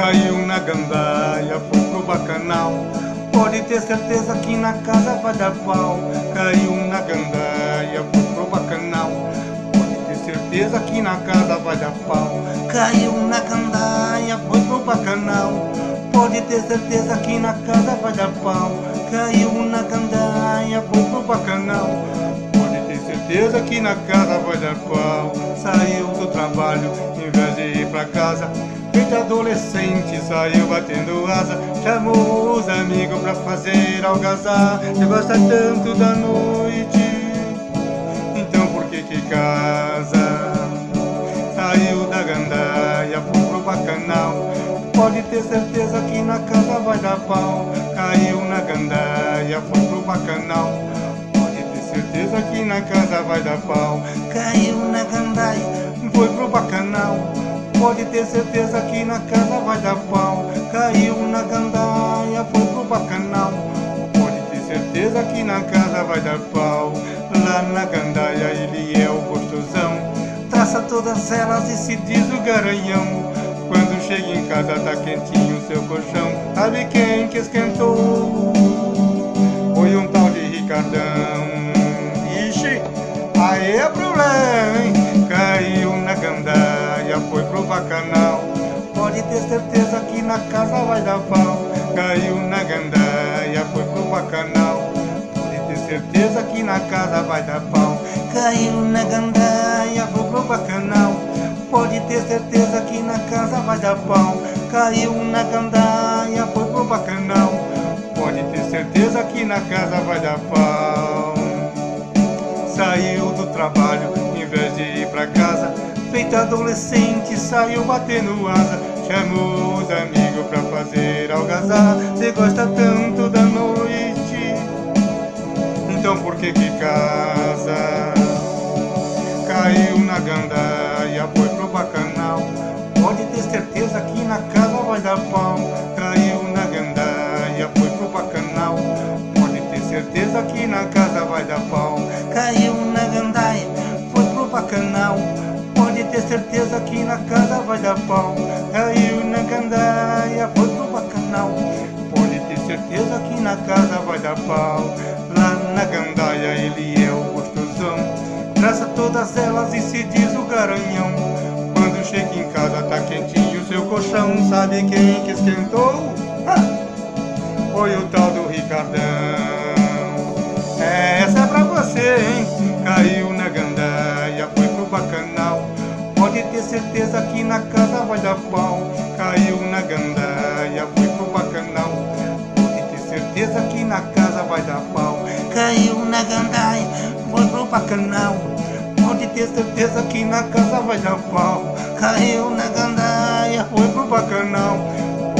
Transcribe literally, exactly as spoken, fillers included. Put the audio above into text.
caiu na gandaia, foi pro bacanal. Pode ter certeza que na casa vai dar pau. Caiu na gandaia, foi pro bacanal. Pode ter certeza que na casa vai dar pau. Caiu na gandaia, foi pro bacanal. Pode ter certeza que na casa vai dar pau. Caiu na gandaia, foi pro bacanal. Pode ter certeza que na casa vai dar pau. Saiu do trabalho, em vez de ir pra casa, feito adolescente, saiu batendo asa. Chamou os amigos pra fazer algazarra. Você gosta tanto da noite, então por que que casa? Saiu da gandaia, foi pro bacanal. Pode ter certeza que na casa vai dar pau. Caiu na gandaia, foi pro bacanal. Pode ter certeza que na casa vai dar pau. Caiu na gandaia, foi pro bacanal. Pode ter certeza que na casa vai dar pau. Caiu na gandaia, foi pro bacanal. Pode ter certeza que na casa vai dar pau. Lá na gandaia ele é o gostosão, traça todas elas e se diz o garanhão. Quando chega em casa tá quentinho o seu colchão. Sabe quem que esquentou? Foi um tal de Ricardão. Ixi, aí é problema, hein? Caiu na gandaia, foi pro bacanal. Pode ter certeza que na casa vai dar pau. Caiu na gandaia, foi pro bacanal. Pode ter certeza que na casa vai dar pau. Caiu na gandaia, foi pro bacanal. Pode ter certeza que na casa vai dar pau. Caiu na gandaia, foi pro bacanal. Pode ter certeza que na casa vai dar pau. Saiu do trabalho, em vez de ir pra casa, feito adolescente, saiu batendo asa. Chamou os amigos pra fazer algazarra. Você gosta tanto da noite, então por que que casa? Caiu na gandaia, foi pro bacanal. Pode ter certeza que na casa vai dar pau. Caiu na gandaia, foi pro bacanal. Pode ter certeza que na casa vai dar pau. Caiu na gandaia, foi pro bacanal. Pode ter certeza que na casa vai dar pau. Caiu na gandaia, foi pro bacanal. Pode ter certeza que na casa vai dar pau. Lá na gandaia ele é o gostosão, traça todas elas e se diz o garanhão. Quando chega em casa tá quentinho o seu colchão. Sabe quem que esquentou? Ha! Foi o tal do Ricardão. Essa é pra você, hein? Caiu na gandaia, foi pro bacanal. Pode ter certeza que na casa vai dar pau. Caiu na gandaia, foi pro bacanal. Pode ter certeza que na casa vai dar pau. Caiu na gandaia, foi pro bacanal. Pode ter certeza que na casa vai dar pau. Caiu na gandaia, foi pro bacanal.